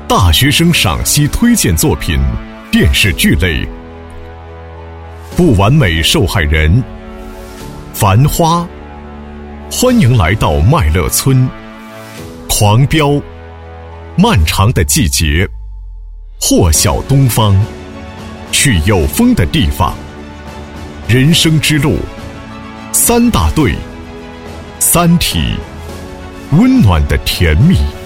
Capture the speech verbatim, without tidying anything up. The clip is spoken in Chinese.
大学生赏析推荐作品电视剧类。不完美受害人，繁花，欢迎来到麦乐村，狂飙，漫长的季节，或晓东方，去有风的地方，人生之路，三大队，三体，温暖的甜蜜。